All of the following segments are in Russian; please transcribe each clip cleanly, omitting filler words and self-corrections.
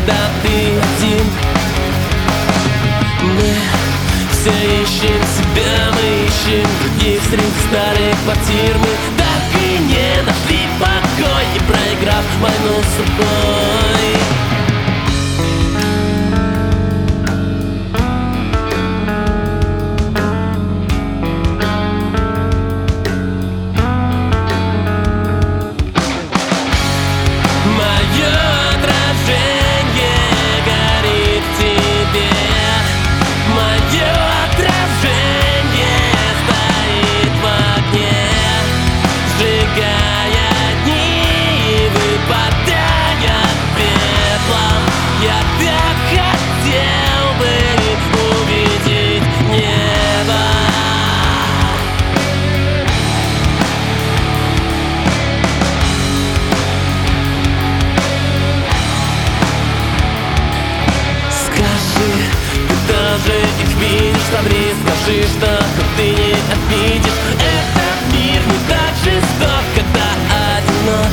когда ты один. Мы все ищем себя, мы ищем других среди старых квартир. Мы так и не нашли покой, и проиграв войну с собой. Мое отражение горит в тебе, мое отражение стоит в огне, сжигая дни и выпадая пеплом. Я так хотел бы увидеть небо. Скажи, ты тоже их видишь, смотри, скажи, что ты не обидишь. Этот мир не так жесток, когда одинок.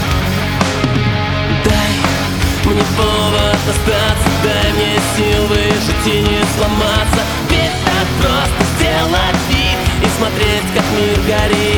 Дай мне повод остаться, дай мне сил выжить и не сломаться. Ведь так просто сделать вид и смотреть, как мир горит.